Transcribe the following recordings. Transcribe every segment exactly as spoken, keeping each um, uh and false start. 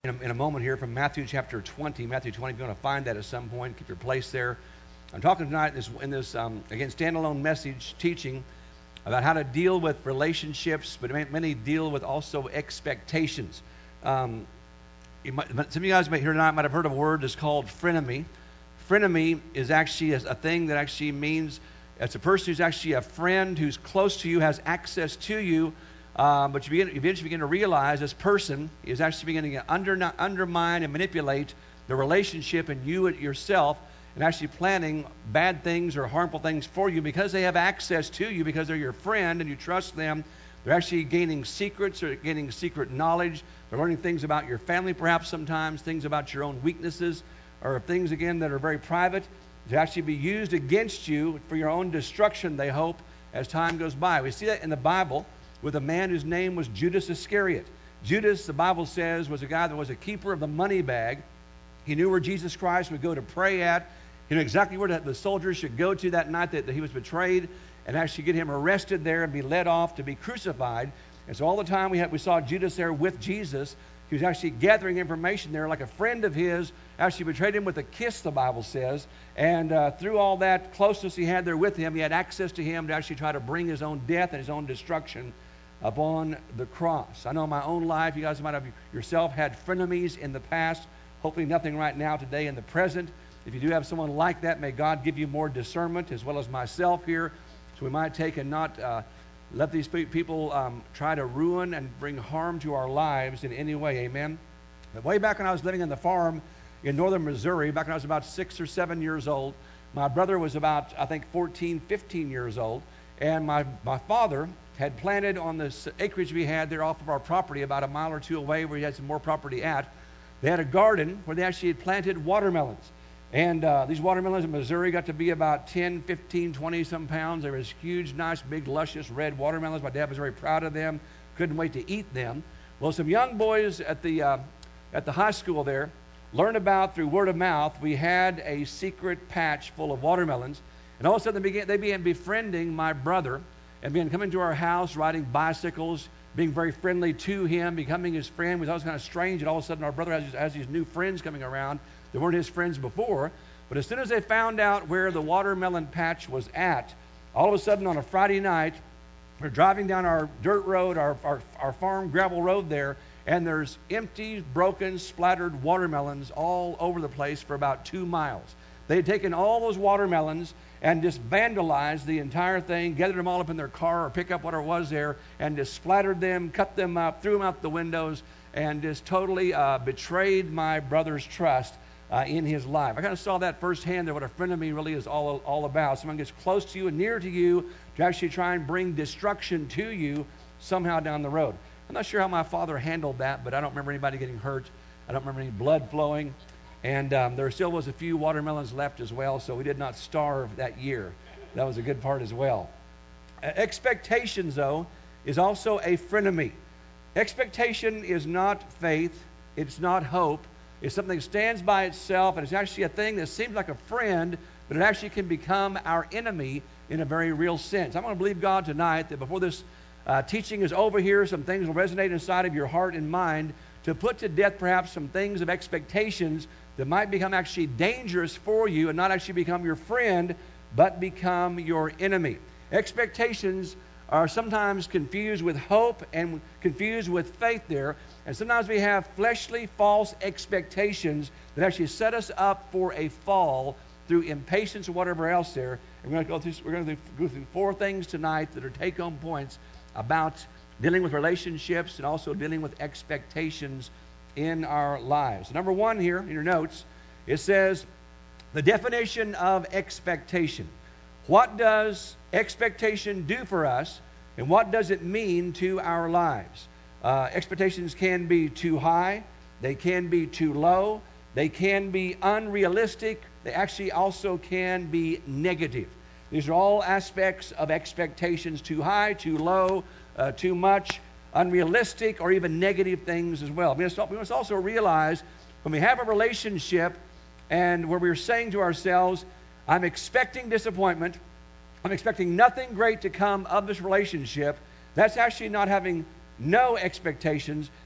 in a, in a moment here from Matthew chapter twenty. Matthew twenty, if you want to find that at some point, keep your place there. I'm talking tonight in this, in this um, again, standalone message teaching about how to deal with relationships, but many deal with also expectations. Um, you might, some of you guys may, here tonight might have heard of a word that's called frenemy. Frenemy is actually a, a thing that actually means it's a person who's actually a friend who's close to you, has access to you, uh, but you begin, eventually begin to realize this person is actually beginning to under, undermine and manipulate the relationship and you yourself, and actually planning bad things or harmful things for you because they have access to you, because they're your friend and you trust them. They're actually gaining secrets or gaining secret knowledge. They're learning things about your family, perhaps sometimes, things about your own weaknesses, or things, again, that are very private, to actually be used against you for your own destruction, they hope, as time goes by. We see that in the Bible with a man whose name was Judas Iscariot. Judas, the Bible says, was a guy that was a keeper of the money bag. He knew where Jesus Christ would go to pray at. He knew exactly where the soldiers should go to that night that he was betrayed, and actually get him arrested there and be led off to be crucified. And so all the time we had, we saw Judas there with Jesus. He was actually gathering information there, like a friend of his actually betrayed him with a kiss, the Bible says. And uh, through all that closeness he had there with him, he had access to him to actually try to bring his own death and his own destruction upon the cross. I know in my own life, you guys might have yourself had frenemies in the past. Hopefully nothing right now, today, in the present. If you do have someone like that, may God give you more discernment, as well as myself here, so we might take and not uh, let these people um, try to ruin and bring harm to our lives in any way. Amen. But way back when I was living on the farm in northern Missouri, back when I was about six or seven years old, my brother was about, I think, fourteen, fifteen years old, and my, my father had planted on this acreage we had there off of our property about a mile or two away where he had some more property at. They had a garden where they actually had planted watermelons. And uh, these watermelons in Missouri got to be about ten, fifteen, twenty some pounds. They were huge, nice, big, luscious red watermelons. My dad was very proud of them. Couldn't wait to eat them. Well, some young boys at the uh, at the high school there learned about, through word of mouth, we had a secret patch full of watermelons. And all of a sudden they began, they began befriending my brother and began coming to our house, riding bicycles, being very friendly to him, becoming his friend. It was always kind of strange, and all of a sudden our brother has, has these new friends coming around. They weren't his friends before, but as soon as they found out where the watermelon patch was at, all of a sudden on a Friday night, we're driving down our dirt road, our, our, our farm gravel road there, and there's empty, broken, splattered watermelons all over the place for about two miles. They had taken all those watermelons and just vandalized the entire thing, gathered them all up in their car or pickup, whatever it was there, and just splattered them, cut them up, threw them out the windows, and just totally uh, betrayed my brother's trust Uh, in his life. I kind of saw that firsthand, that what a friend of me really is all, all about. Someone gets close to you and near to you to actually try and bring destruction to you somehow down the road. I'm not sure how my father handled that, but I don't remember anybody getting hurt. I don't remember any blood flowing. And um, there still was a few watermelons left as well, so we did not starve that year. That was a good part as well. Uh, expectations, though, is also a frenemy. Expectation is not faith. It's not hope. It's something that stands by itself, and it's actually a thing that seems like a friend, but it actually can become our enemy in a very real sense. I'm going to believe God tonight that before this uh, teaching is over here, some things will resonate inside of your heart and mind to put to death perhaps some things of expectations that might become actually dangerous for you and not actually become your friend, but become your enemy. Expectations are sometimes confused with hope and confused with faith there. And sometimes we have fleshly, false expectations that actually set us up for a fall through impatience or whatever else there. And we're going to go through, we're going to go through four things tonight that are take-home points about dealing with relationships and also dealing with expectations in our lives. Number one here in your notes, it says the definition of expectation. What does expectation do for us, and what does it mean to our lives? Uh, expectations can be too high, they can be too low, they can be unrealistic, they actually also can be negative. These are all aspects of expectations: too high, too low, uh, too much, unrealistic, or even negative things as well. We must, we must also realize when we have a relationship and where we're saying to ourselves, I'm expecting disappointment, I'm expecting nothing great to come of this relationship, that's actually not having no expectations.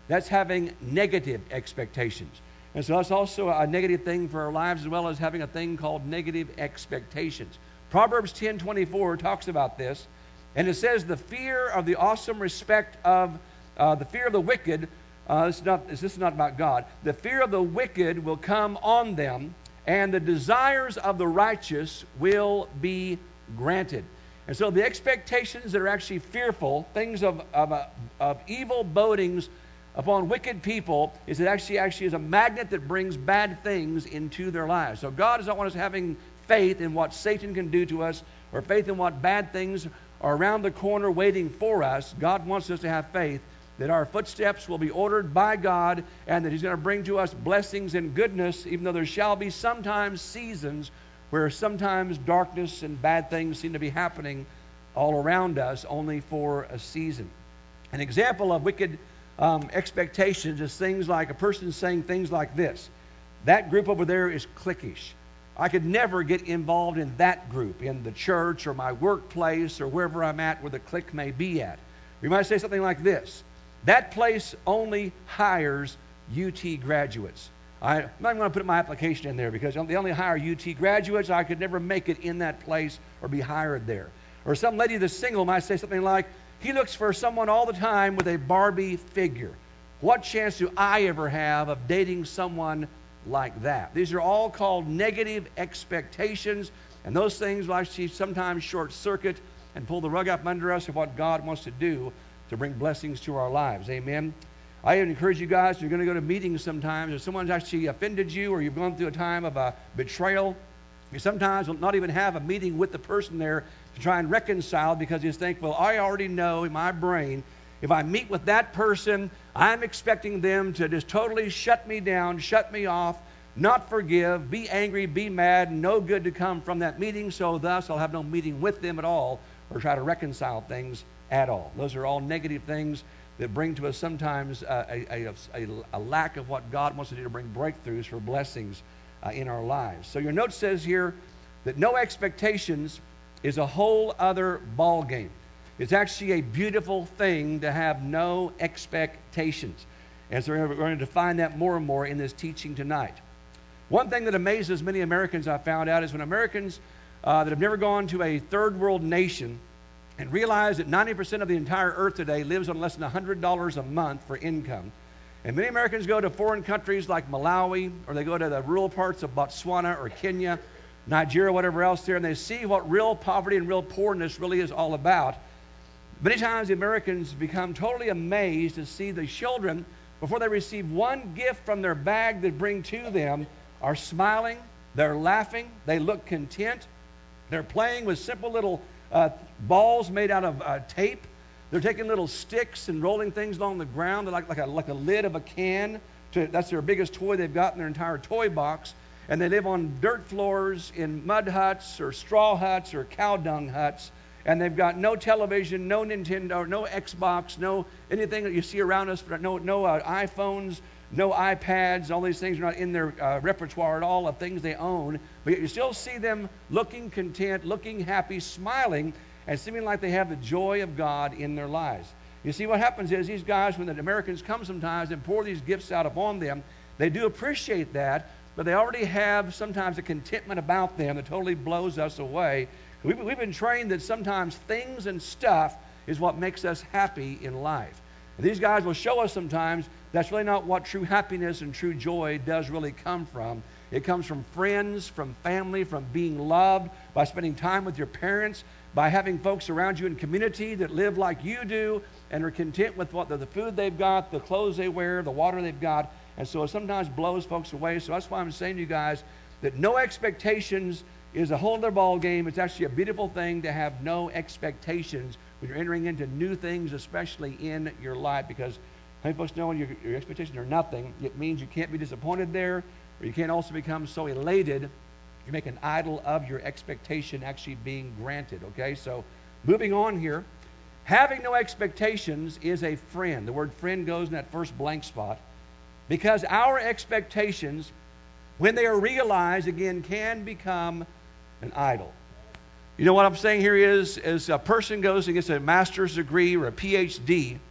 That's having negative expectations. And so that's also a negative thing for our lives, as well as having a thing called negative expectations. Proverbs ten twenty-four talks about this, and it says, the fear of the awesome respect of, uh, the fear of the wicked, uh, this, is not, this is not about God, the fear of the wicked will come on them, and the desires of the righteous will be granted. And so the expectations that are actually fearful, things of, of, uh, of evil bodings upon wicked people, is it actually actually is a magnet that brings bad things into their lives. So God does not want us having faith in what Satan can do to us, or faith in what bad things are around the corner waiting for us. God wants us to have faith that our footsteps will be ordered by God, and that He's going to bring to us blessings and goodness, even though there shall be sometimes seasons where sometimes darkness and bad things seem to be happening all around us, only for a season. An example of wicked um, expectations is things like a person saying things like this: that group over there is cliquish. I could never get involved in that group, in the church or my workplace or wherever I'm at where the clique may be at. We might say something like this: that place only hires U T graduates. I, I'm not going to put my application in there because they only hire U T graduates. I could never make it in that place or be hired there. Or some lady that's single might say something like, he looks for someone all the time with a Barbie figure. What chance do I ever have of dating someone like that? These are all called negative expectations, and those things will actually sometimes short circuit and pull the rug up under us of what God wants to do to bring blessings to our lives. Amen. I encourage you guys, if you're going to go to meetings sometimes, if someone's actually offended you or you've gone through a time of a betrayal, you sometimes will not even have a meeting with the person there to try and reconcile, because you think, well, I already know in my brain, if I meet with that person, I'm expecting them to just totally shut me down, shut me off, not forgive, be angry, be mad, no good to come from that meeting, so thus I'll have no meeting with them at all or try to reconcile things at all. Those are all negative things that bring to us sometimes uh, a, a, a, a lack of what God wants to do to bring breakthroughs for blessings uh, in our lives. So your note says here that no expectations is a whole other ball game. It's actually a beautiful thing to have no expectations. And so we're going to define that more and more in this teaching tonight. One thing that amazes many Americans, I found out, is when Americans uh, that have never gone to a third world nation and realize that ninety percent of the entire earth today lives on less than one hundred dollars a month for income. And many Americans go to foreign countries like Malawi, or they go to the rural parts of Botswana or Kenya, Nigeria, whatever else there, and they see what real poverty and real poorness really is all about. Many times the Americans become totally amazed to see the children, before they receive one gift from their bag they bring to them, are smiling, they're laughing, they look content, they're playing with simple little Uh, balls made out of uh, tape. They're taking little sticks and rolling things along the ground like, like, a, like a lid of a can. To, that's their biggest toy they've got in their entire toy box. And they live on dirt floors in mud huts or straw huts or cow dung huts. And they've got no television, no Nintendo, no Xbox, no anything that you see around us, no, no uh, iPhones, no iPads. All these things are not in their uh, repertoire at all of things they own. But yet you still see them looking content, looking happy, smiling, and seeming like they have the joy of God in their lives. You see, what happens is these guys, when the Americans come sometimes and pour these gifts out upon them, they do appreciate that, but they already have sometimes a contentment about them that totally blows us away. We've, we've been trained that sometimes things and stuff is what makes us happy in life. And these guys will show us sometimes that's really not what true happiness and true joy does really come from. It comes from friends, from family, from being loved, by spending time with your parents, by having folks around you in community that live like you do and are content with what the, the food they've got, the clothes they wear, the water they've got. And so it sometimes blows folks away. So that's why I'm saying to you guys that no expectations is a whole other ball game. It's actually a beautiful thing to have no expectations when you're entering into new things, especially in your life, because many folks know when your, your expectations are nothing, it means you can't be disappointed there, or you can't also become so elated you make an idol of your expectation actually being granted. Okay, so moving on here, having no expectations is a friend. The word friend goes in that first blank spot, because our expectations, when they are realized, again, can become an idol. You know what I'm saying here is, as a person goes and gets a master's degree or a P H D,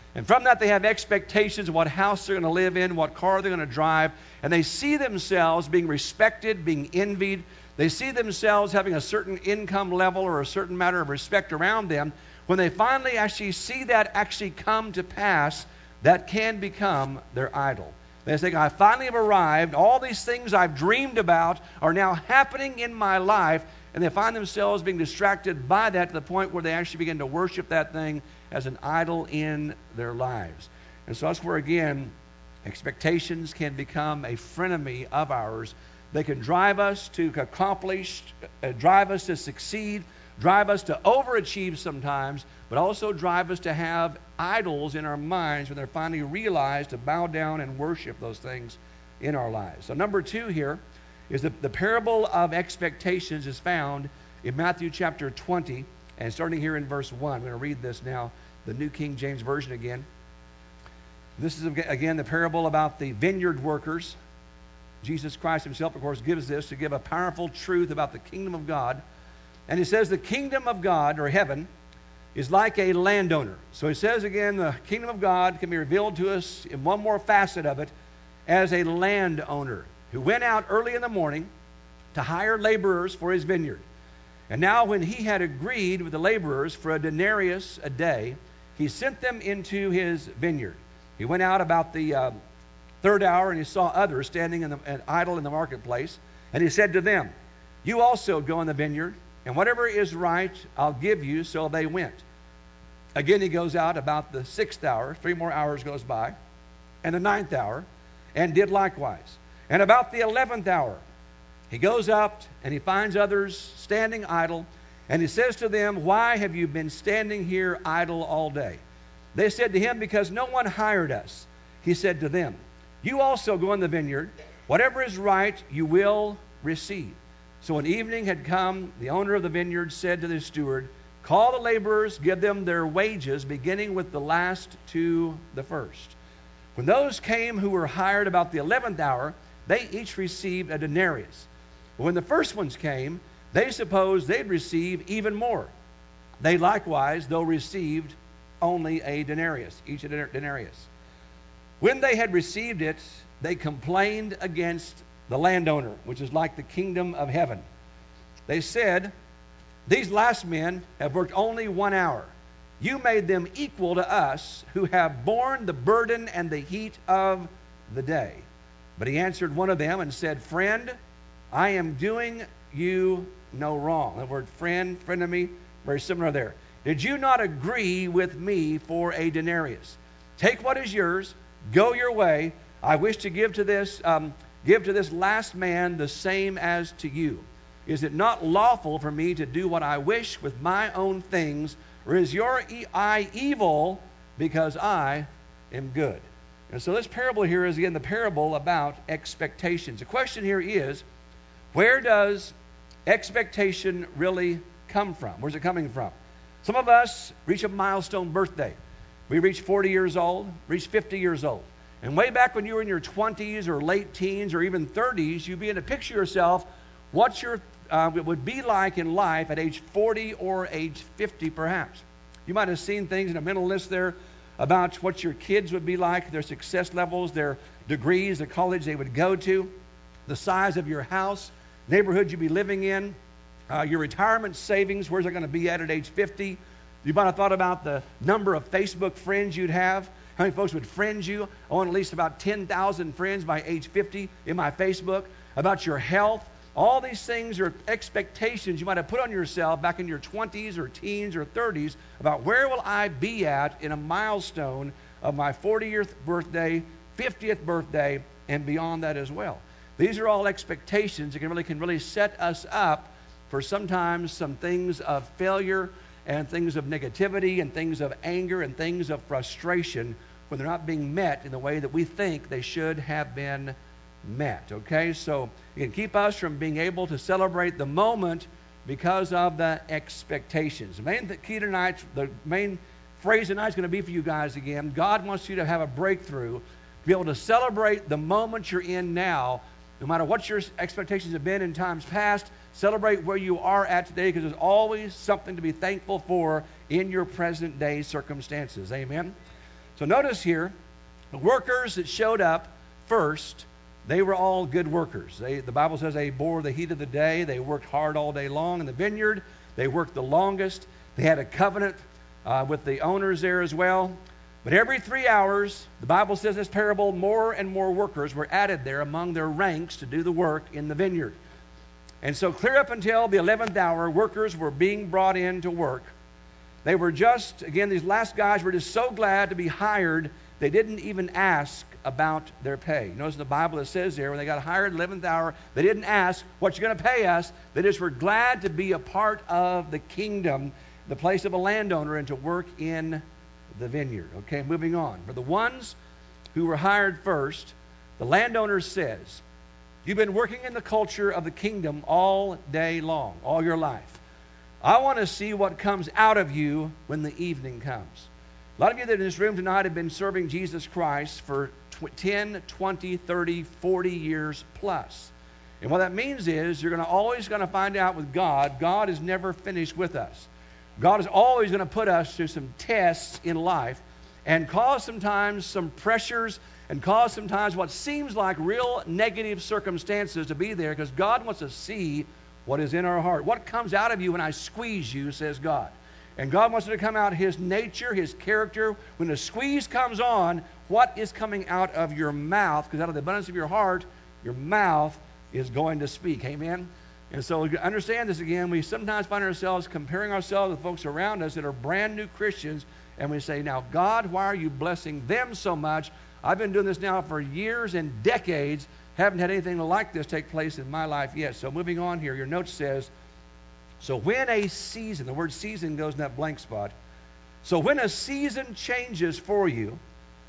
And from that, they have expectations of what house they're going to live in, what car they're going to drive. And they see themselves being respected, being envied. They see themselves having a certain income level or a certain matter of respect around them. When they finally actually see that actually come to pass, that can become their idol. They think, I finally have arrived. All these things I've dreamed about are now happening in my life. And they find themselves being distracted by that to the point where they actually begin to worship that thing as an idol in their lives. And so that's where, again, expectations can become a frenemy of ours. They can drive us to accomplish, uh, drive us to succeed, drive us to overachieve sometimes, but also drive us to have idols in our minds when they're finally realized to bow down and worship those things in our lives. So number two here is that the parable of expectations is found in Matthew chapter twenty, and starting here in verse one. I'm going to read this now, the New King James Version again. This is, again, the parable about the vineyard workers. Jesus Christ himself, of course, gives this to give a powerful truth about the kingdom of God. And he says the kingdom of God, or heaven, is like a landowner. So he says again, the kingdom of God can be revealed to us in one more facet of it as a landowner who went out early in the morning to hire laborers for his vineyard. And now when he had agreed with the laborers for a denarius a day, he sent them into his vineyard. He went out about the uh, third hour, and he saw others standing in the, uh, idle in the marketplace. And he said to them, you also go in the vineyard, and whatever is right I'll give you. So they went. Again he goes out about the sixth hour. Three more hours goes by. And the ninth hour, and did likewise. And about the eleventh hour, he goes up and he finds others standing idle. And he says to them, why have you been standing here idle all day? They said to him, because no one hired us. He said to them, you also go in the vineyard. Whatever is right you will receive. So when evening had come, the owner of the vineyard said to the steward, call the laborers, give them their wages, beginning with the last to the first. When those came who were hired about the eleventh hour, they each received a denarius. But when the first ones came, they supposed they'd receive even more. They likewise, though received only a denarius, each a denarius. When they had received it, they complained against the landowner, which is like the kingdom of heaven. They said, these last men have worked only one hour. You made them equal to us, who have borne the burden and the heat of the day. But he answered one of them and said, friend, I am doing you no wrong. The word friend, frenemy, very similar there. Did you not agree with me for a denarius? Take what is yours, go your way. I wish to give to this, um, give to this last man the same as to you. Is it not lawful for me to do what I wish with my own things, or is your eye evil because I am good? And so this parable here is, again, the parable about expectations. The question here is, where does expectation really come from? Where's it coming from? Some of us reach a milestone birthday. We reach forty years old, reach fifty years old. And way back when you were in your twenties or late teens or even thirties, you begin to picture yourself what your uh, it would be like in life at age forty or age fifty perhaps. You might have seen things in a mental list there about what your kids would be like, their success levels, their degrees, the college they would go to, the size of your house, neighborhood you'd be living in, uh, your retirement savings, where's it going to be at at age fifty? You might have thought about the number of Facebook friends you'd have, how many folks would friend you. I want at least about ten thousand friends by age fifty in my Facebook, about your health. All these things are expectations you might have put on yourself back in your twenties or teens or thirties about where will I be at in a milestone of my fortieth birthday, fiftieth birthday, and beyond that as well. These are all expectations that can really, can really set us up for sometimes some things of failure and things of negativity and things of anger and things of frustration when they're not being met in the way that we think they should have been met. Okay, so you can keep us from being able to celebrate the moment because of the expectations. The main th- key tonight, the main phrase tonight is going to be for you guys again. God wants you to have a breakthrough, to be able to celebrate the moment you're in now, no matter what your expectations have been in times past. Celebrate where you are at today, because there's always something to be thankful for in your present day circumstances. Amen. So notice here, the workers that showed up first, they were all good workers. They, the Bible says they bore the heat of the day. They worked hard all day long in the vineyard. They worked the longest. They had a covenant uh, with the owners there as well. But every three hours, the Bible says in this parable, more and more workers were added there among their ranks to do the work in the vineyard. And so clear up until the eleventh hour, workers were being brought in to work. They were just, again, these last guys were just so glad to be hired, they didn't even ask about their pay. Notice in the Bible it says there, when they got hired at the eleventh hour, they didn't ask, what you going to pay us? They just were glad to be a part of the kingdom, the place of a landowner, and to work in the vineyard. Okay, moving on. For the ones who were hired first, the landowner says, you've been working in the culture of the kingdom all day long, all your life. I want to see what comes out of you when the evening comes. A lot of you that are in this room tonight have been serving Jesus Christ for ten, twenty, thirty, forty years plus. And what that means is you're going to always going to find out with God, God is never finished with us. God is always going to put us through some tests in life and cause sometimes some pressures and cause sometimes what seems like real negative circumstances to be there, because God wants to see what is in our heart. What comes out of you when I squeeze you, says God. And God wants it to come out His nature, His character. When the squeeze comes on, what is coming out of your mouth? Because out of the abundance of your heart, your mouth is going to speak. Amen? And so understand this again. We sometimes find ourselves comparing ourselves with folks around us that are brand new Christians. And we say, now, God, why are you blessing them so much? I've been doing this now for years and decades. Haven't had anything like this take place in my life yet. So moving on here, your note says, so when a season, the word season goes in that blank spot. So when a season changes for you,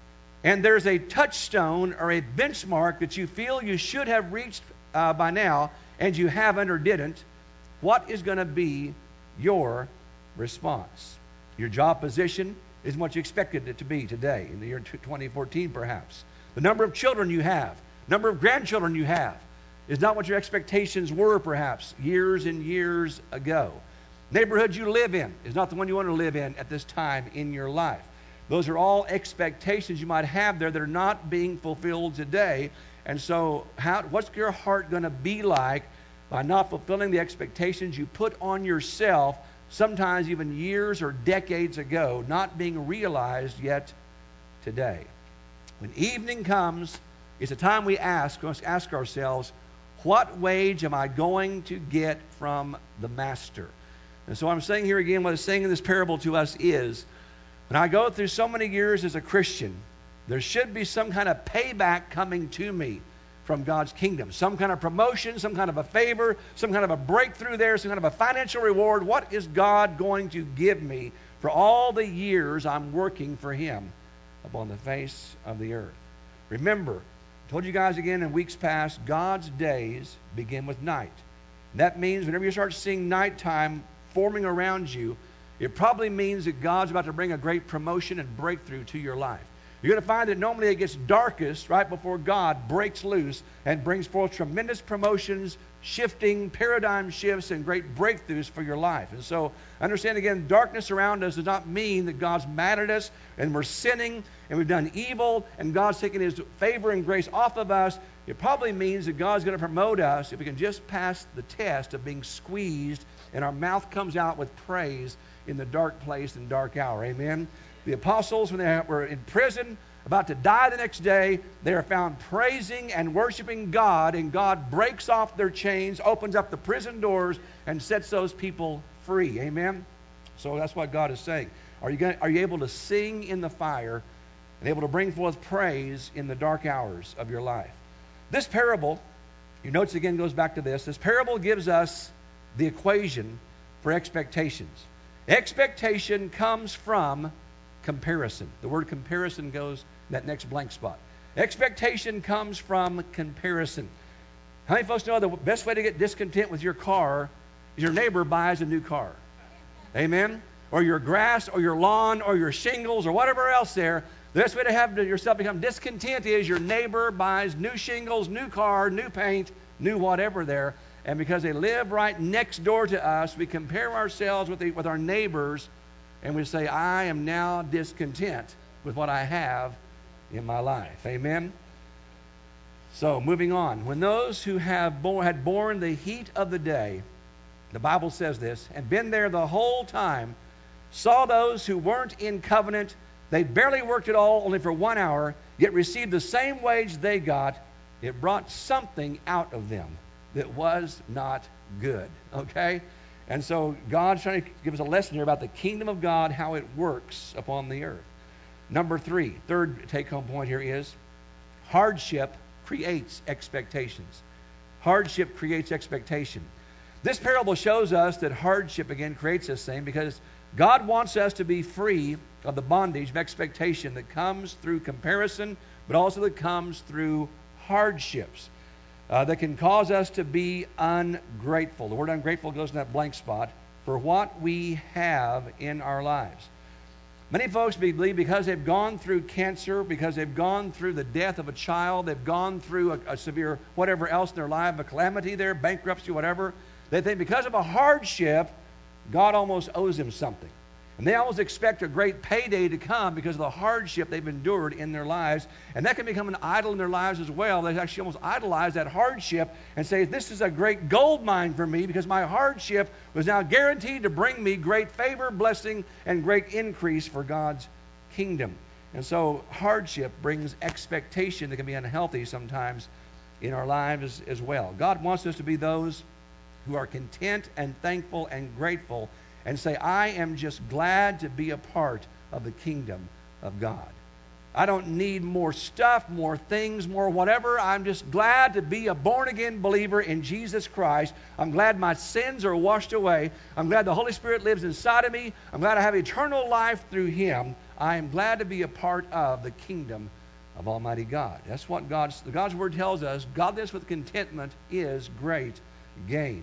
and there's a touchstone or a benchmark that you feel you should have reached uh, by now, and you haven't or didn't, what is going to be your response? Your job position isn't what you expected it to be today, in the year twenty fourteen perhaps. The number of children you have, number of grandchildren you have, is not what your expectations were perhaps years and years ago. Neighborhood you live in is not the one you want to live in at this time in your life. Those are all expectations you might have there that are not being fulfilled today. And so how, what's your heart going to be like by not fulfilling the expectations you put on yourself, sometimes even years or decades ago, not being realized yet today? When evening comes, it's a time we ask, let's ask ourselves, what wage am I going to get from the master? And so I'm saying here again, what it's saying in this parable to us is, when I go through so many years as a Christian, there should be some kind of payback coming to me from God's kingdom. Some kind of promotion, some kind of a favor, some kind of a breakthrough there, some kind of a financial reward. What is God going to give me for all the years I'm working for Him upon the face of the earth? Remember, I told you guys again in weeks past, God's days begin with night. That means whenever you start seeing nighttime forming around you, it probably means that God's about to bring a great promotion and breakthrough to your life. You're going to find that normally it gets darkest right before God breaks loose and brings forth tremendous promotions, shifting, paradigm shifts, and great breakthroughs for your life. And so understand again, darkness around us does not mean that God's mad at us and we're sinning and we've done evil and God's taking His favor and grace off of us. It probably means that God's going to promote us if we can just pass the test of being squeezed and our mouth comes out with praise in the dark place and dark hour. Amen? The apostles, when they were in prison, about to die the next day, they are found praising and worshiping God, and God breaks off their chains, opens up the prison doors, and sets those people free. Amen? So that's what God is saying. Are you going, are you able to sing in the fire and able to bring forth praise in the dark hours of your life? This parable, your notes again goes back to this. This parable gives us the equation for expectations. Expectation comes from comparison. The word comparison goes in that next blank spot. Expectation comes from comparison. How many folks know the best way to get discontent with your car is your neighbor buys a new car? Amen? Or your grass, or your lawn, or your shingles, or whatever else there. The best way to have yourself become discontent is your neighbor buys new shingles, new car, new paint, new whatever there. And because they live right next door to us, we compare ourselves with, the, with our neighbors, and we say, I am now discontent with what I have in my life. Amen? So, moving on. When those who have borne, had borne the heat of the day, the Bible says this, and been there the whole time, saw those who weren't in covenant, they barely worked at all, only for one hour, yet received the same wage they got, it brought something out of them that was not good. Okay? And so God's trying to give us a lesson here about the kingdom of God, how it works upon the earth. Number three, third take-home point here is hardship creates expectations. Hardship creates expectation. This parable shows us that hardship, again, creates this thing because God wants us to be free of the bondage of expectation that comes through comparison, but also that comes through hardships uh, that can cause us to be ungrateful. The word ungrateful goes in that blank spot for what we have in our lives. Many folks believe because they've gone through cancer, because they've gone through the death of a child, they've gone through a, a severe whatever else in their life, a calamity there, bankruptcy, whatever, they think because of a hardship, God almost owes them something. And they always expect a great payday to come because of the hardship they've endured in their lives. And that can become an idol in their lives as well. They actually almost idolize that hardship and say, this is a great gold mine for me because my hardship was now guaranteed to bring me great favor, blessing, and great increase for God's kingdom. And so hardship brings expectation that can be unhealthy sometimes in our lives as well. God wants us to be those who are content and thankful and grateful and say, I am just glad to be a part of the kingdom of God. I don't need more stuff, more things, more whatever. I'm just glad to be a born-again believer in Jesus Christ. I'm glad my sins are washed away. I'm glad the Holy Spirit lives inside of me. I'm glad I have eternal life through Him. I am glad to be a part of the kingdom of Almighty God. That's what God's, God's Word tells us. Godliness with contentment is great gain.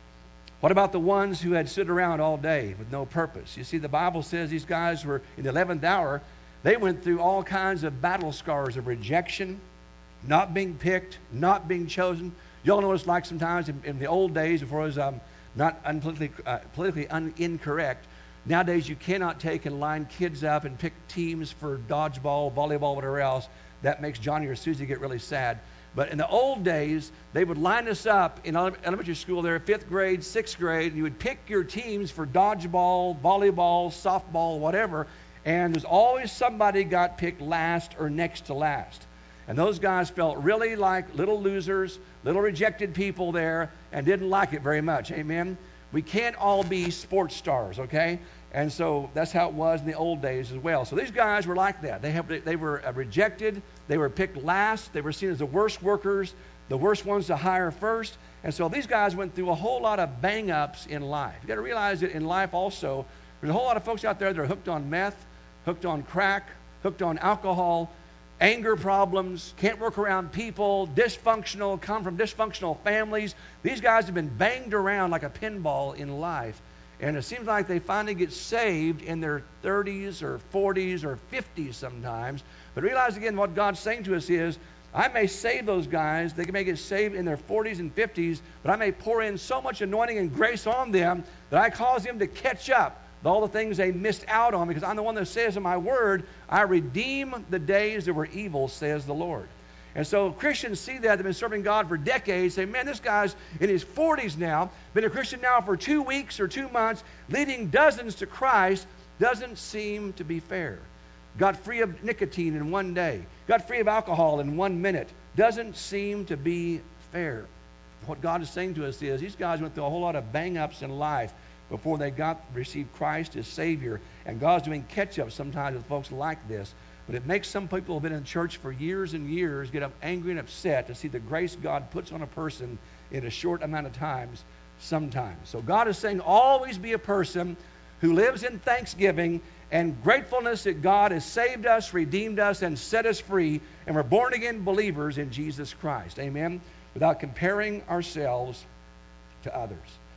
What about the ones who had stood around all day with no purpose? You see, the Bible says these guys were in the eleventh hour. They went through all kinds of battle scars of rejection, not being picked, not being chosen. You all know what it's like sometimes in, in the old days before it was um, not unpolitically, uh, politically un- incorrect. Nowadays, you cannot take and line kids up and pick teams for dodgeball, volleyball, whatever else. That makes Johnny or Susie get really sad. But in the old days, they would line us up in elementary school there, fifth grade, sixth grade, and you would pick your teams for dodgeball, volleyball, softball, whatever, and there's always somebody got picked last or next to last. And those guys felt really like little losers, little rejected people there, and didn't like it very much. Amen? We can't all be sports stars, okay? And so that's how it was in the old days as well. So these guys were like that. They have, they were rejected. They were picked last. They were seen as the worst workers, the worst ones to hire first. And so these guys went through a whole lot of bang-ups in life. You've got to realize that in life also, there's a whole lot of folks out there that are hooked on meth, hooked on crack, hooked on alcohol, anger problems, can't work around people, dysfunctional, come from dysfunctional families. These guys have been banged around like a pinball in life. And it seems like they finally get saved in their thirties or forties or fifties sometimes. But realize again what God's saying to us is, I may save those guys. They may get saved in their forties and fifties, but I may pour in so much anointing and grace on them that I cause them to catch up with all the things they missed out on, because I'm the one that says in my word, I redeem the days that were evil, says the Lord. And so Christians see that. They've been serving God for decades. Say, man, this guy's in his forties now, been a Christian now for two weeks or two months, leading dozens to Christ. Doesn't seem to be fair. Got free of nicotine in one day. Got free of alcohol in one minute. Doesn't seem to be fair. What God is saying to us is these guys went through a whole lot of bang-ups in life before they got received Christ as Savior. And God's doing catch-up sometimes with folks like this. But it makes some people who have been in church for years and years get up angry and upset to see the grace God puts on a person in a short amount of times sometimes. So God is saying always be a person who lives in thanksgiving and gratefulness that God has saved us, redeemed us, and set us free, and we're born-again believers in Jesus Christ. Amen? Without comparing ourselves to others.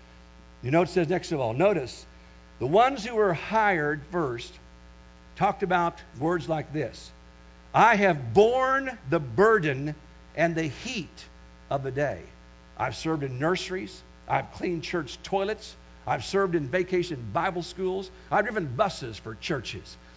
You know what it says next of all. Notice, the ones who were hired first talked about words like this. I have borne the burden and the heat of the day. I've served in nurseries. I've cleaned church toilets. I've served in vacation Bible schools. I've driven buses for churches.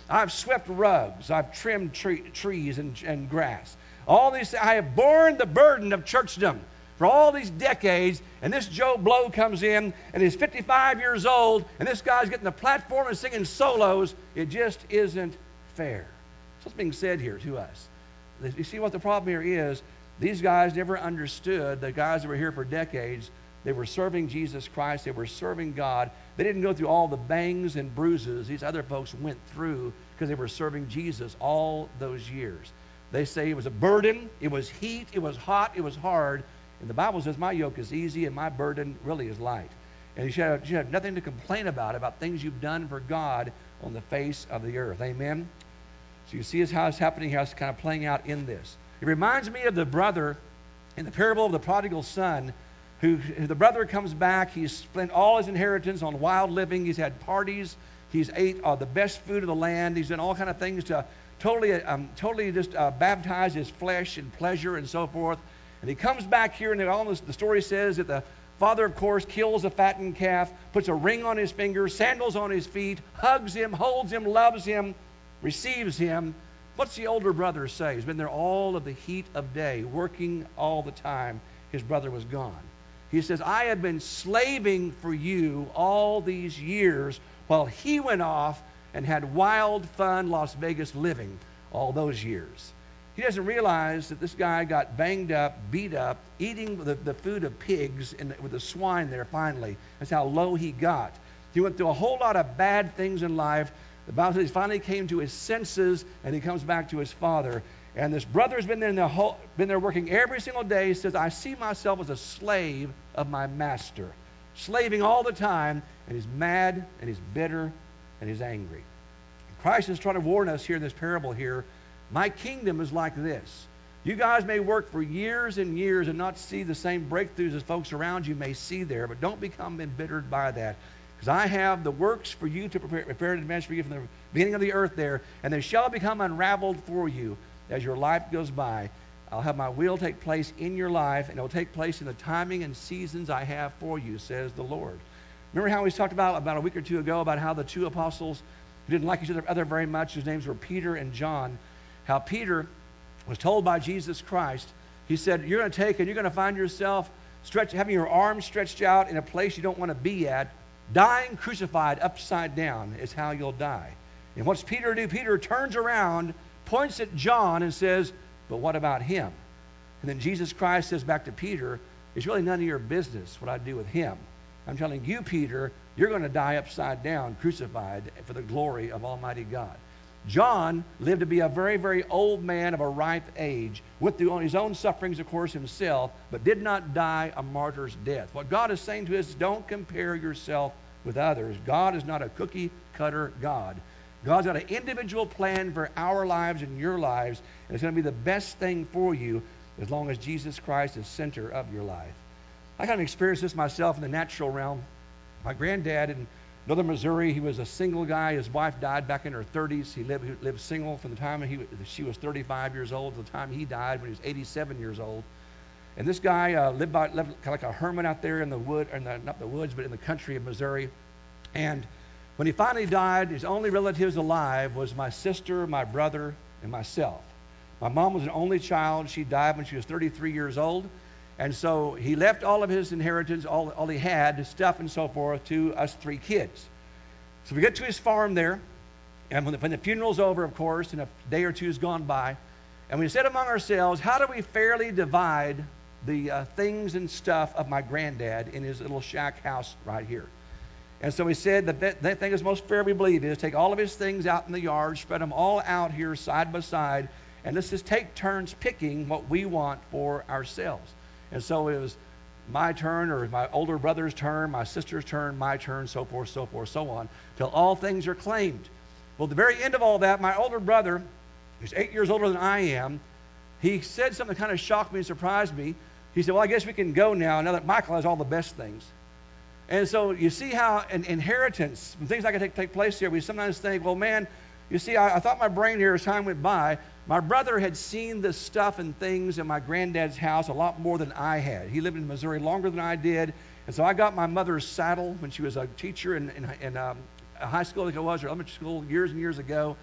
I've swept rugs. I've trimmed tree, trees and, and grass. All these, I have borne the burden of churchdom for all these decades, and this Joe Blow comes in, and he's fifty-five years old, and this guy's getting the platform and singing solos. It just isn't fair. That's what's being said here to us. You see what the problem here is? These guys never understood, the guys that were here for decades, they were serving Jesus Christ, they were serving God. They didn't go through all the bangs and bruises these other folks went through because they were serving Jesus all those years. They say it was a burden, it was heat, it was hot, it was hard. And the Bible says my yoke is easy and my burden really is light. And you should have, you should have nothing to complain about, about things you've done for God on the face of the earth. Amen? So you see how it's happening, how it's kind of playing out in this. It reminds me of the brother in the parable of the prodigal son, who the brother comes back. He's spent all his inheritance on wild living. He's had parties. He's ate uh, the best food of the land. He's done all kind of things to totally, um, totally just uh, baptize his flesh in pleasure and so forth. And he comes back here, and all this, the story says that the father, of course, kills a fattened calf, puts a ring on his finger, sandals on his feet, hugs him, holds him, loves him, receives him. What's the older brother say? He's been there all of the heat of day, working all the time. His brother was gone. He says, I have been slaving for you all these years while he went off and had wild, fun Las Vegas living all those years. He doesn't realize that this guy got banged up, beat up, eating the, the food of pigs and with the swine there finally. That's how low he got. He went through a whole lot of bad things in life. The Bible says he finally came to his senses, and he comes back to his father. And this brother's been there, in the whole, been there working every single day. He says, I see myself as a slave of my master, slaving all the time, and he's mad, and he's bitter, and he's angry. Christ is trying to warn us here in this parable here. My kingdom is like this. You guys may work for years and years and not see the same breakthroughs as folks around you may see there, but don't become embittered by that. Because I have the works for you to prepare, prepare an advance for you from the beginning of the earth there, and they shall become unraveled for you as your life goes by. I'll have my will take place in your life, and it will take place in the timing and seasons I have for you, says the Lord. Remember how we talked about, about a week or two ago about how the two apostles who didn't like each other, other very much, whose names were Peter and John, how Peter was told by Jesus Christ, he said, you're going to take and you're going to find yourself stretch, having your arms stretched out in a place you don't want to be at. Dying crucified upside down is how you'll die. And what's Peter do? Peter turns around, points at John and says, but what about him? And then Jesus Christ says back to Peter, it's really none of your business what I do with him. I'm telling you, Peter, you're going to die upside down, crucified for the glory of Almighty God. John lived to be a very, very old man of a ripe age, went through his own sufferings, of course, himself, but did not die a martyr's death. What God is saying to us is don't compare yourself with others. God is not a cookie-cutter God. God's got an individual plan for our lives and your lives, and it's going to be the best thing for you as long as Jesus Christ is center of your life. I kind of experienced this myself in the natural realm. My granddad in Northern Missouri, he was a single guy. His wife died back in her thirties. He lived, he lived single from the time he, she was thirty-five years old to the time he died when he was eighty-seven years old. And this guy uh, lived, by, lived kind of like a hermit out there in the wood, or in the, not the woods, but in the country of Missouri. And when he finally died, his only relatives alive was my sister, my brother, and myself. My mom was an only child. She died when she was thirty-three years old. And so he left all of his inheritance, all, all he had, his stuff and so forth, to us three kids. So we get to his farm there, and when the, when the funeral's over, of course, and a day or two's gone by, and we said among ourselves, how do we fairly divide the uh, things and stuff of my granddad in his little shack house right here? And so we said that that, that thing is most fair, we believe, is take all of his things out in the yard, spread them all out here side by side, and let's just take turns picking what we want for ourselves. And so it was my turn, or my older brother's turn, my sister's turn, my turn, so forth, so forth, so on, till all things are claimed. Well, at the very end of all that, my older brother, who's eight years older than I am, he said something that kind of shocked me and surprised me. He said, well, I guess we can go now, now that Michael has all the best things. And so you see how an inheritance, when things like that take, take place here, we sometimes think, well, man, you see, I, I thought my brain here as time went by, my brother had seen the stuff and things in my granddad's house a lot more than I had. He lived in Missouri longer than I did. And so I got my mother's saddle when she was a teacher in, in, in um, high school, I think it was, or elementary school years and years ago.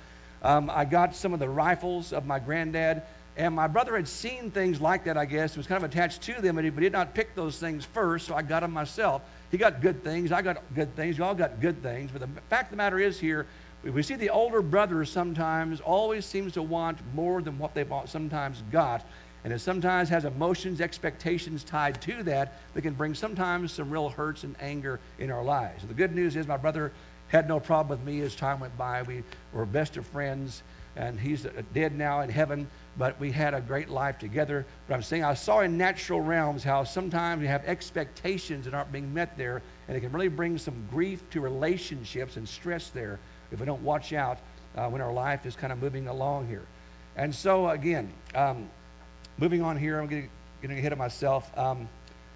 Um, I got some of the rifles of my granddad. And my brother had seen things like that, I guess. He was kind of attached to them, but he did not pick those things first, so I got them myself. He got good things. I got good things. We all got good things. But the fact of the matter is here, we see the older brother sometimes always seems to want more than what they've sometimes got. And it sometimes has emotions, expectations tied to that that can bring sometimes some real hurts and anger in our lives. So the good news is my brother had no problem with me as time went by. We were best of friends, and he's dead now in heaven, but we had a great life together. But I'm saying I saw in natural realms how sometimes we have expectations that aren't being met there, and it can really bring some grief to relationships and stress there if we don't watch out uh, when our life is kind of moving along here. And so, again, um, moving on here, I'm getting, getting ahead of myself. Um,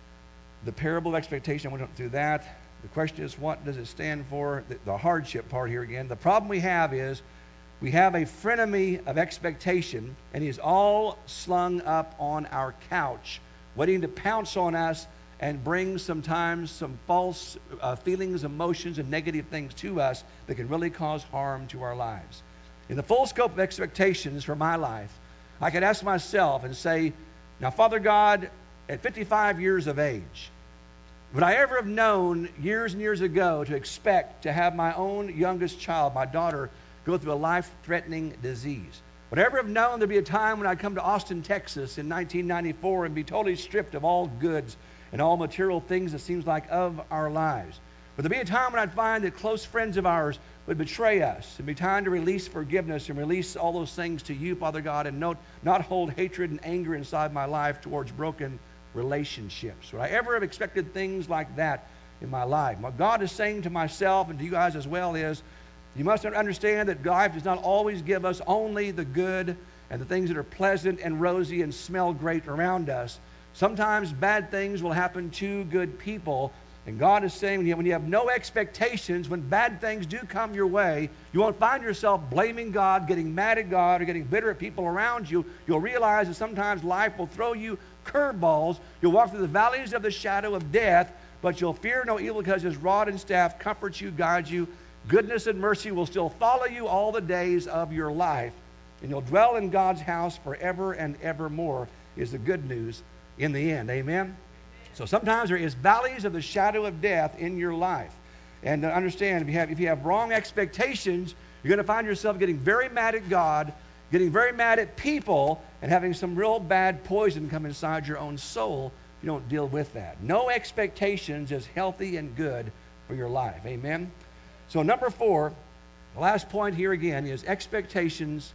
the parable of expectation, I went through that. The question is, what does it stand for? The, the hardship part here again. The problem we have is we have a frenemy of expectation, and he's all slung up on our couch, waiting to pounce on us and bring sometimes some false uh, feelings, emotions, and negative things to us that can really cause harm to our lives. In the full scope of expectations for my life, I could ask myself and say, now, Father God, at fifty-five years of age, would I ever have known years and years ago to expect to have my own youngest child, my daughter, go through a life-threatening disease? Would I ever have known there'd be a time when I'd come to Austin, Texas in nineteen ninety-four and be totally stripped of all goods and all material things, it seems like, of our lives? Would there be a time when I'd find that close friends of ours would betray us, and be time to release forgiveness and release all those things to you, Father God, and not, not hold hatred and anger inside my life towards broken relationships? Would I ever have expected things like that in my life? What God is saying to myself and to you guys as well is, you must understand that life does not always give us only the good and the things that are pleasant and rosy and smell great around us. Sometimes bad things will happen to good people. And God is saying, when you, when you have no expectations, when bad things do come your way, you won't find yourself blaming God, getting mad at God, or getting bitter at people around you. You'll realize that sometimes life will throw you curveballs. You'll walk through the valleys of the shadow of death, but you'll fear no evil because His rod and staff comfort you, guide you. Goodness and mercy will still follow you all the days of your life, and you'll dwell in God's house forever and evermore, is the good news in the end. Amen? So sometimes there is valleys of the shadow of death in your life. And to understand, if you have, if you have wrong expectations, you're going to find yourself getting very mad at God, getting very mad at people, and having some real bad poison come inside your own soul if you don't deal with that. No expectations is healthy and good for your life. Amen? So number four, the last point here again is expectations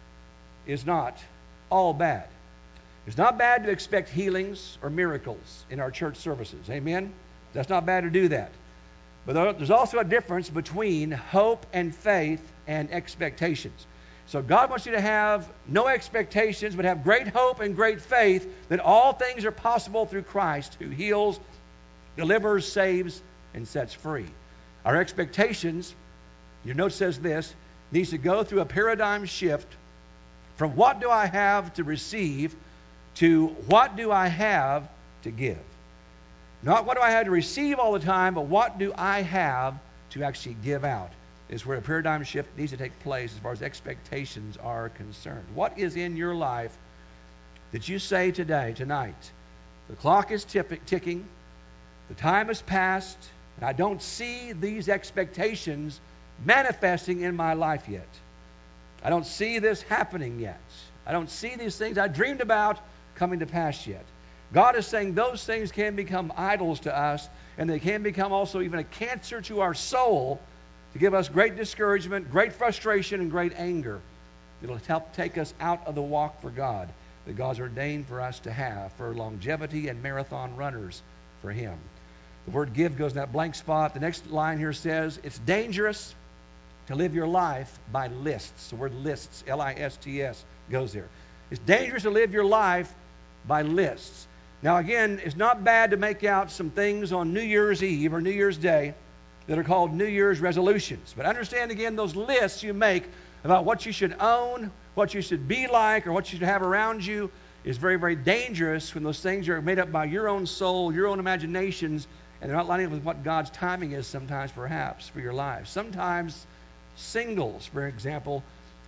is not all bad. It's not bad to expect healings or miracles in our church services. Amen? That's not bad to do that. But there's also a difference between hope and faith and expectations. So God wants you to have no expectations, but have great hope and great faith that all things are possible through Christ, who heals, delivers, saves, and sets free. Our expectations, your note says this, needs to go through a paradigm shift from what do I have to receive to what do I have to give. Not what do I have to receive all the time, but what do I have to actually give out is where a paradigm shift needs to take place as far as expectations are concerned. What is in your life that you say today, tonight, the clock is tick- ticking, the time has passed, and I don't see these expectations manifesting in my life yet. I don't see this happening yet. I don't see these things I dreamed about coming to pass yet. God is saying those things can become idols to us, and they can become also even a cancer to our soul to give us great discouragement, great frustration, and great anger. It'll help take us out of the walk for God that God's ordained for us to have for longevity and marathon runners for Him. The word give goes in that blank spot. The next line here says, it's dangerous to live your life by lists. The word lists, L I S T S, goes there. It's dangerous to live your life by lists. Now again, it's not bad to make out some things on New Year's Eve or New Year's Day that are called New Year's resolutions. But understand again, those lists you make about what you should own, what you should be like, or what you should have around you is very, very dangerous when those things are made up by your own soul, your own imaginations, and they're not lining up with what God's timing is sometimes, perhaps, for your life. Sometimes singles, for example,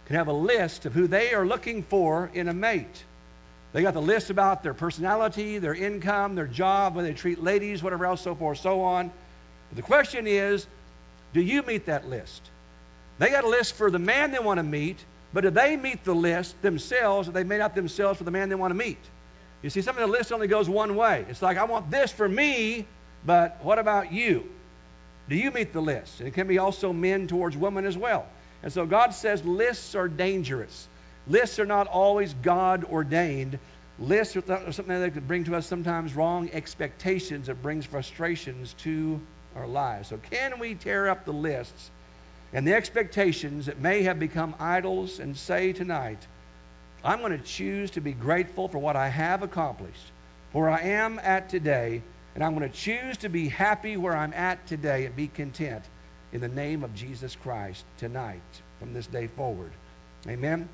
can have a list of who they are looking for in a mate. They got the list about their personality, their income, their job, whether they treat ladies, whatever else, so forth, so on. But the question is, do you meet that list? They got a list for the man they want to meet, but do they meet the list themselves, or they made up themselves for the man they want to meet? You see, some of the list only goes one way. It's like, I want this for me, but what about you? Do you meet the list? And it can be also men towards women as well. And so God says lists are dangerous. Lists are not always God ordained. Lists are th- something that can bring to us sometimes wrong expectations that brings frustrations to our lives. So can we tear up the lists and the expectations that may have become idols and say tonight, I'm going to choose to be grateful for what I have accomplished, where I am at today, and I'm going to choose to be happy where I'm at today and be content in the name of Jesus Christ tonight from this day forward. Amen.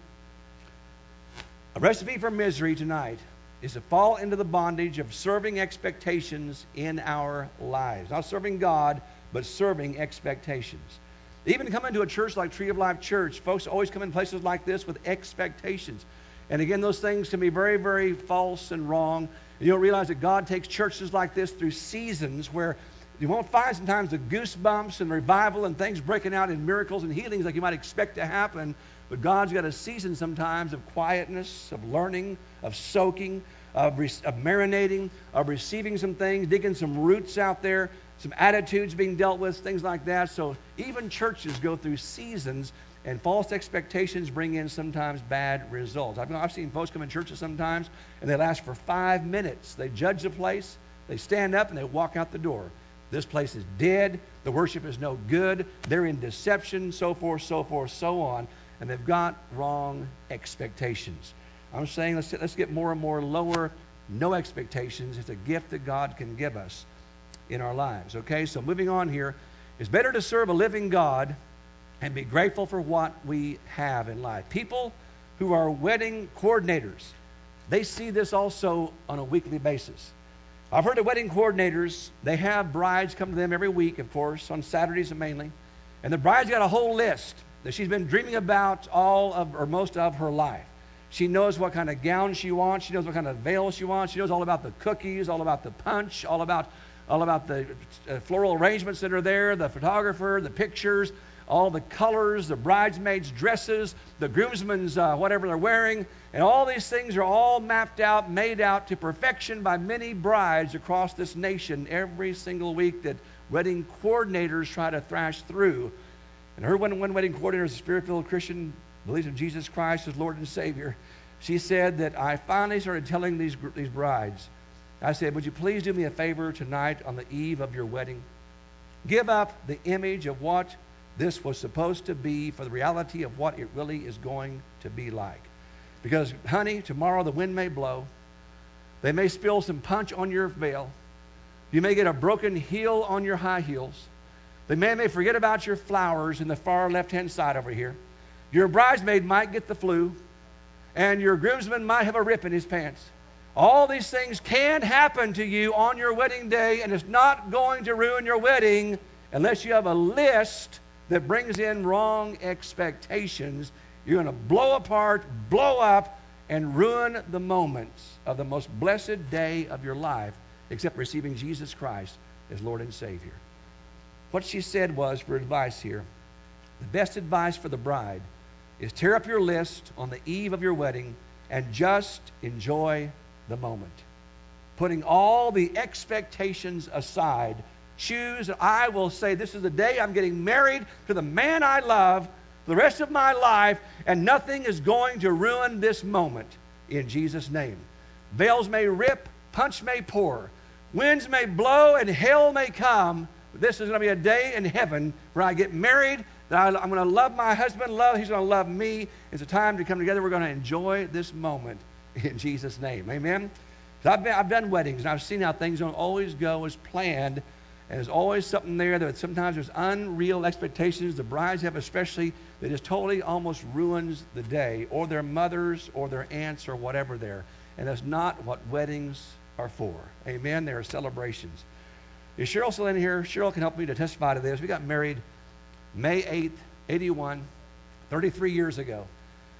A recipe for misery tonight is to fall into the bondage of serving expectations in our lives. Not serving God, but serving expectations. Even come into a church like Tree of Life Church, folks always come in places like this with expectations. And again, those things can be very, very false and wrong. And you'll realize that God takes churches like this through seasons where you won't find sometimes the goosebumps and revival and things breaking out in miracles and healings like you might expect to happen. But God's got a season sometimes of quietness, of learning, of soaking, of, re- of marinating, of receiving some things, digging some roots out there, some attitudes being dealt with, things like that. So even churches go through seasons, and false expectations bring in sometimes bad results. I've, I've seen folks come in churches sometimes, and they last for five minutes. They judge the place, they stand up, and they walk out the door. This place is dead. The worship is no good. They're in deception, so forth, so forth, so on. And they've got wrong expectations. I'm saying let's, let's get more and more lower, no expectations. It's a gift that God can give us in our lives. Okay, so moving on here. It's better to serve a living God and be grateful for what we have in life. People who are wedding coordinators, they see this also on a weekly basis. I've heard of wedding coordinators, they have brides come to them every week, of course, on Saturdays mainly. And the bride's got a whole list that she's been dreaming about all of or most of her life. She knows what kind of gown she wants. She knows what kind of veil she wants. She knows all about the cookies, all about the punch, all about all about the uh, floral arrangements that are there, the photographer, the pictures, all the colors, the bridesmaids' dresses, the groomsmen's uh, whatever they're wearing. And all these things are all mapped out, made out to perfection by many brides across this nation every single week that wedding coordinators try to thrash through. And her one, one wedding coordinator is a spirit-filled Christian, believes in Jesus Christ as Lord and Savior. She said that I finally started telling these these brides, I said, would you please do me a favor tonight on the eve of your wedding? Give up the image of what this was supposed to be for the reality of what it really is going to be like. Because, honey, tomorrow the wind may blow. They may spill some punch on your veil. You may get a broken heel on your high heels. They may, may forget about your flowers in the far left-hand side over here. Your bridesmaid might get the flu, and your groomsman might have a rip in his pants. All these things can happen to you on your wedding day, and it's not going to ruin your wedding unless you have a list that brings in wrong expectations. You're going to blow apart, blow up, and ruin the moments of the most blessed day of your life, except receiving Jesus Christ as Lord and Savior. What she said was, for advice here, the best advice for the bride is tear up your list on the eve of your wedding and just enjoy the moment. Putting all the expectations aside, choose, I will say, this is the day I'm getting married to the man I love for the rest of my life, and nothing is going to ruin this moment in Jesus' name. Veils may rip, punch may pour, winds may blow, and hell may come. This is going to be a day in heaven where I get married, that I, I'm going to love my husband, love, he's going to love me. It's a time to come together. We're going to enjoy this moment in Jesus' name. Amen? So I've, been, I've done weddings, and I've seen how things don't always go as planned. And there's always something there that sometimes there's unreal expectations the brides have, especially, that just totally almost ruins the day, or their mothers or their aunts or whatever there. And that's not what weddings are for. Amen? They are celebrations. Is Cheryl still in here? Cheryl can help me to testify to this. We got married May eighth, eighty-one, thirty-three years ago.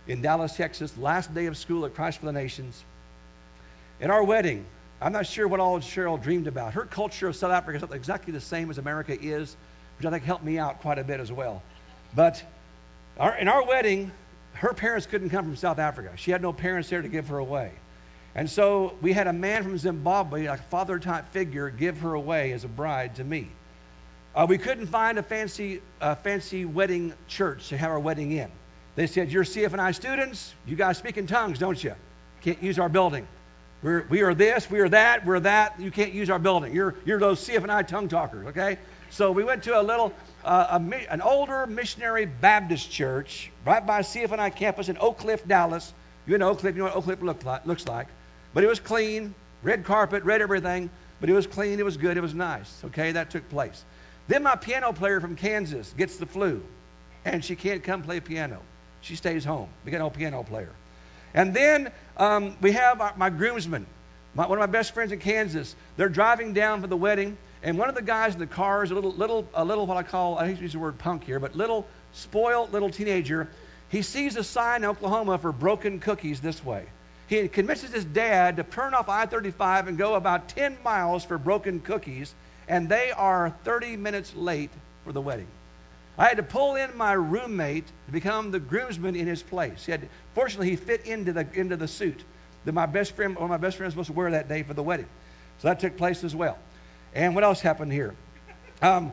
in Dallas, Texas, last day of school at Christ for the Nations. At our wedding, I'm not sure what all Cheryl dreamed about. Her culture of South Africa is not exactly the same as America is, which I think helped me out quite a bit as well. But our, in our wedding, her parents couldn't come from South Africa. She had no parents there to give her away. And so we had a man from Zimbabwe, a father-type figure, give her away as a bride to me. Uh, we couldn't find a fancy, uh, fancy wedding church to have our wedding in. They said, you're C F N I students. You guys speak in tongues, don't you? Can't use our building. We're, we are this, we are that, we're that. You can't use our building. You're, you're those C F N I tongue talkers, okay? So we went to a little, uh, a, an older missionary Baptist church right by C F N I campus in Oak Cliff, Dallas. You know Oak Cliff, you know what Oak Cliff look like, looks like. But it was clean, red carpet, red everything. But it was clean, it was good, it was nice. Okay, that took place. Then my piano player from Kansas gets the flu, and she can't come play piano. She stays home. We got no piano player. And then um, we have our, my groomsmen, my, one of my best friends in Kansas. They're driving down for the wedding, and one of the guys in the car is a little, little, a little what I call, I hate to use the word punk here, but little spoiled little teenager. He sees a sign in Oklahoma for broken cookies this way. He convinces his dad to turn off I thirty-five and go about ten miles for broken cookies, and they are thirty minutes late for the wedding. I had to pull in my roommate to become the groomsman in his place. He had to, fortunately, he fit into the into the suit that my best friend, one of my best friends, was supposed to wear that day for the wedding. So that took place as well. And what else happened here? Um,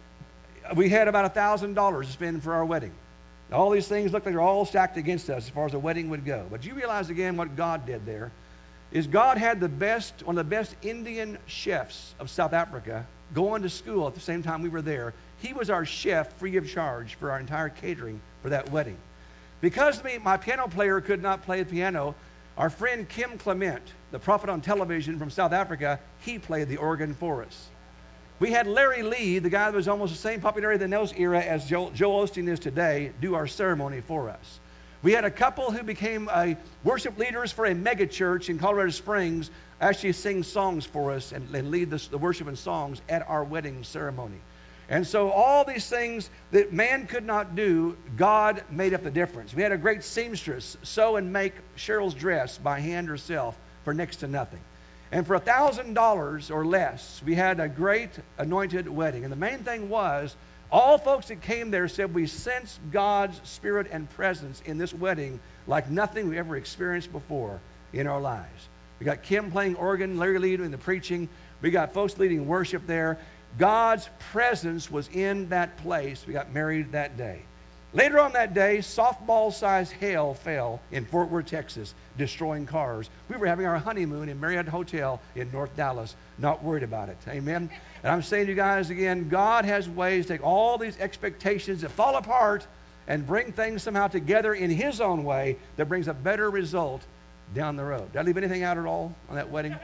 we had about a thousand dollars to spend for our wedding. All these things look like they're all stacked against us as far as the wedding would go. But you realize again what God did there is God had the best, one of the best Indian chefs of South Africa going to school at the same time we were there. He was our chef free of charge for our entire catering for that wedding. Because me, my piano player could not play the piano, our friend Kim Clement, the prophet on television from South Africa, he played the organ for us. We had Larry Lee, the guy that was almost the same popularity in those era as Joel, Joel Osteen is today, do our ceremony for us. We had a couple who became uh, worship leaders for a mega church in Colorado Springs actually sing songs for us and, and lead the, the worship and songs at our wedding ceremony. And so all these things that man could not do, God made up the difference. We had a great seamstress sew and make Cheryl's dress by hand herself for next to nothing. And for a thousand dollars or less, we had a great anointed wedding. And the main thing was, all folks that came there said we sensed God's spirit and presence in this wedding like nothing we ever experienced before in our lives. We got Kim playing organ, Larry Lee doing the preaching. We got folks leading worship there. God's presence was in that place. We got married that day. Later on that day, softball-sized hail fell in Fort Worth, Texas, destroying cars. We were having our honeymoon in Marriott Hotel in North Dallas, not worried about it. Amen? And I'm saying to you guys again, God has ways to take all these expectations that fall apart and bring things somehow together in His own way that brings a better result down the road. Did I leave anything out at all on that wedding?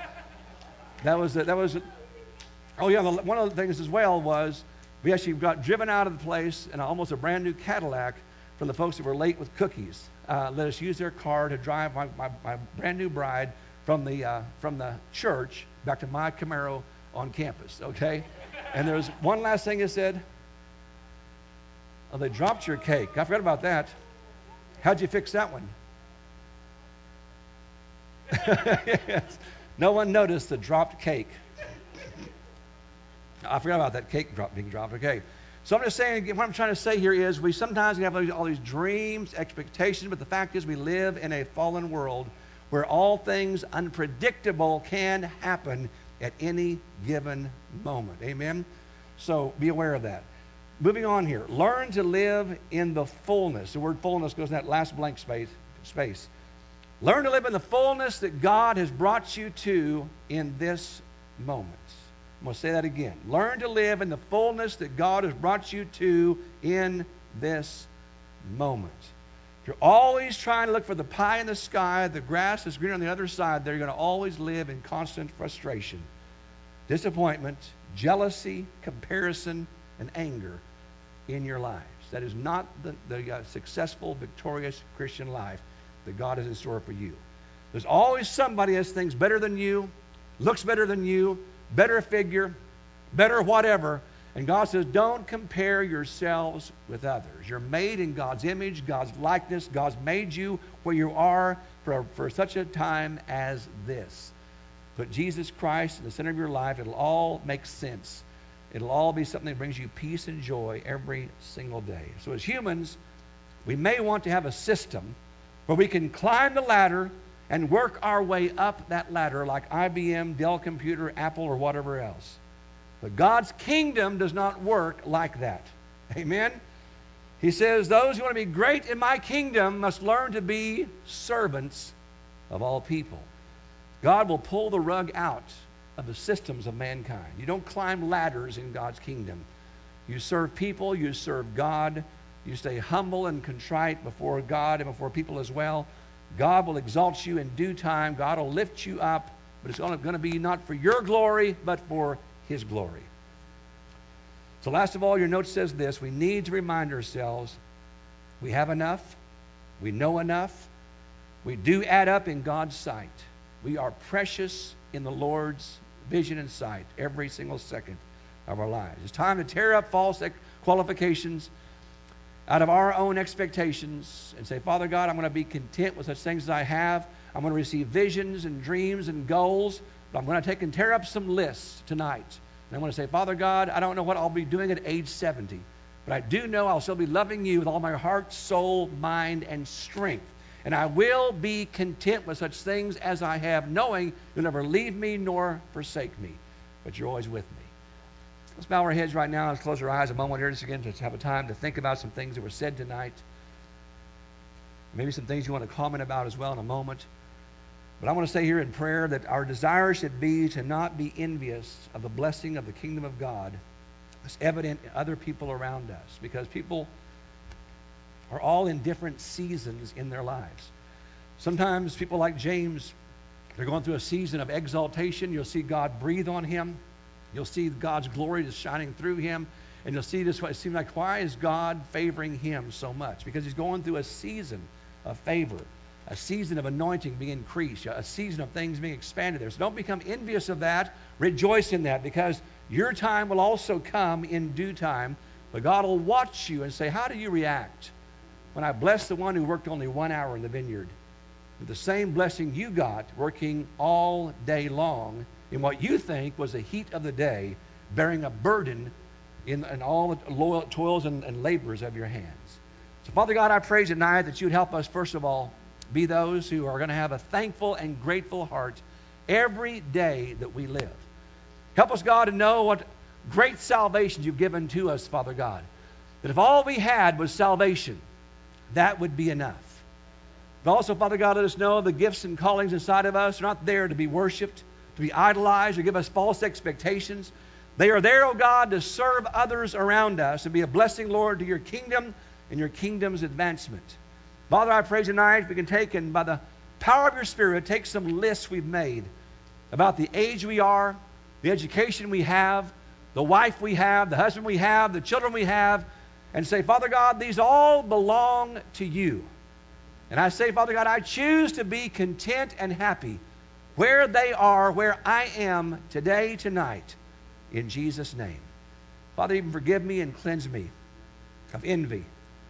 That was, that was, oh yeah, one of the things as well was, we actually got driven out of the place in almost a brand new Cadillac from the folks that were late with cookies. Uh, let us use their car to drive my, my, my brand new bride from the uh, from the church back to my Camaro on campus. Okay, and there was one last thing it said. Oh, they dropped your cake. I forgot about that. How'd you fix that one? Yes. No one noticed the dropped cake. I forgot about that cake drop being dropped. Okay. So I'm just saying, what I'm trying to say here is we sometimes have all these, all these dreams, expectations, but the fact is we live in a fallen world where all things unpredictable can happen at any given moment. Amen? So be aware of that. Moving on here. Learn to live in the fullness. The word fullness goes in that last blank space. space. Learn to live in the fullness that God has brought you to in this moment. I'm going to say that again. Learn to live in the fullness that God has brought you to in this moment. If you're always trying to look for the pie in the sky, the grass is green on the other side, they're going to always live in constant frustration, disappointment, jealousy, comparison, and anger in your lives. That is not the, the uh, successful, victorious Christian life that God has in store for you. There's always somebody that has things better than you, looks better than you, better figure, better whatever, And God says, don't compare yourselves with others. You're made in God's image, God's likeness. God's made you where you are for, for such a time as this. Put Jesus Christ in the center of your life. It'll all make sense. It'll all be something that brings you peace and joy every single day. So as humans, we may want to have a system where we can climb the ladder and work our way up that ladder like I B M, Dell Computer, Apple, or whatever else. But God's kingdom does not work like that. Amen? He says, those who want to be great in my kingdom must learn to be servants of all people. God will pull the rug out of the systems of mankind. You don't climb ladders in God's kingdom. You serve people, you serve God, you stay humble and contrite before God and before people as well. God will exalt you in due time. God will lift you up, but it's going to be not for your glory, but for His glory. So last of all, your note says this: we need to remind ourselves we have enough, we know enough, we do add up in God's sight. We are precious in the Lord's vision and sight every single second of our lives. It's time to tear up false qualifications out of our own expectations and say, Father God, I'm going to be content with such things as I have. I'm going to receive visions and dreams and goals, but I'm going to take and tear up some lists tonight. And I'm going to say, Father God, I don't know what I'll be doing at age seventy, but I do know I'll still be loving you with all my heart, soul, mind, and strength. And I will be content with such things as I have, knowing you'll never leave me nor forsake me, but you're always with me. Let's bow our heads right now. Let's close our eyes a moment here just again to have a time to think about some things that were said tonight. Maybe some things you want to comment about as well in a moment. But I want to say here in prayer that our desire should be to not be envious of the blessing of the kingdom of God that's evident in other people around us, because people are all in different seasons in their lives. Sometimes people like James, they're going through a season of exaltation. You'll see God breathe on him. You'll see God's glory just shining through him. And you'll see this, it seems like, why is God favoring him so much? Because he's going through a season of favor, a season of anointing being increased, a season of things being expanded there. So don't become envious of that. Rejoice in that, because your time will also come in due time. But God will watch you and say, how do you react when I bless the one who worked only one hour in the vineyard with the same blessing you got working all day long in what you think was the heat of the day, bearing a burden in, in all the loyal toils and, and labors of your hands? So, Father God, I pray tonight that you would help us, first of all, be those who are going to have a thankful and grateful heart every day that we live. Help us, God, to know what great salvation you've given to us, Father God. That if all we had was salvation, that would be enough. But also, Father God, let us know the gifts and callings inside of us are not there to be worshipped, to be idolized, or give us false expectations. They are there, oh God, to serve others around us and be a blessing, Lord, to your kingdom and your kingdom's advancement. Father, I pray tonight we can take, and by the power of your Spirit, take some lists we've made about the age we are, the education we have, the wife we have, the husband we have, the children we have, and say, Father God, these all belong to you. And I say, Father God, I choose to be content and happy where they are, where I am today, tonight, in Jesus' name. Father, even forgive me and cleanse me of envy,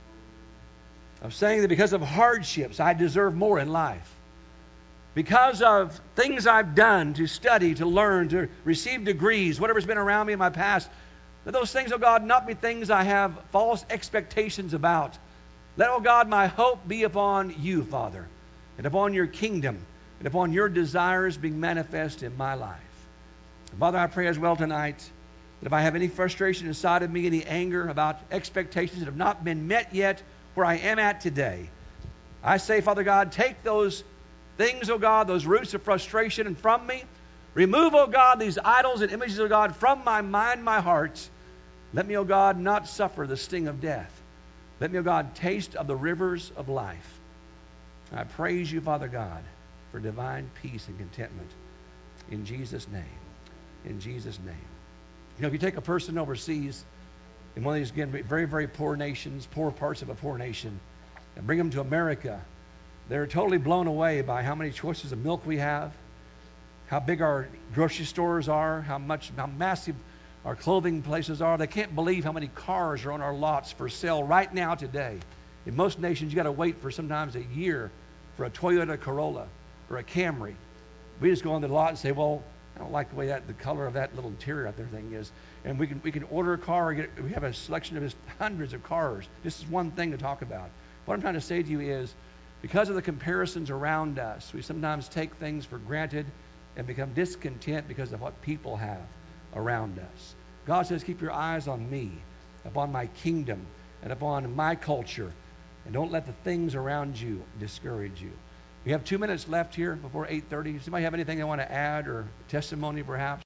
of saying that because of hardships I deserve more in life, because of things I've done to study, to learn, to receive degrees, whatever's been around me in my past, that those things, oh God, not be things I have false expectations about. Let, oh God, my hope be upon you, Father, and upon your kingdom, and upon your desires being manifest in my life. And Father, I pray as well tonight that if I have any frustration inside of me, any anger about expectations that have not been met yet where I am at today, I say, Father God, take those things, oh God, those roots of frustration and from me. Remove, oh God, these idols and images, oh God, from my mind, my heart. Let me, oh God, not suffer the sting of death. Let me, oh God, taste of the rivers of life. I praise you, Father God, for divine peace and contentment. In Jesus' name. In Jesus' name. You know, if you take a person overseas in one of these, again, very, very poor nations, poor parts of a poor nation, and bring them to America, they're totally blown away by how many choices of milk we have, how big our grocery stores are, how much, how massive our clothing places are. They can't believe how many cars are on our lots for sale right now today. In most nations, you got to wait for sometimes a year for a Toyota Corolla or a Camry. We just go on the lot and say, well, I don't like the way that the color of that little interior out there thing is. And we can we can order a car. Get, we have a selection of just hundreds of cars. This is one thing to talk about. What I'm trying to say to you is, because of the comparisons around us, we sometimes take things for granted and become discontent because of what people have around us. God says, keep your eyes on me, upon my kingdom, and upon my culture, and don't let the things around you discourage you. We have two minutes left here before eight thirty. Does anybody have anything they want to add or testimony perhaps?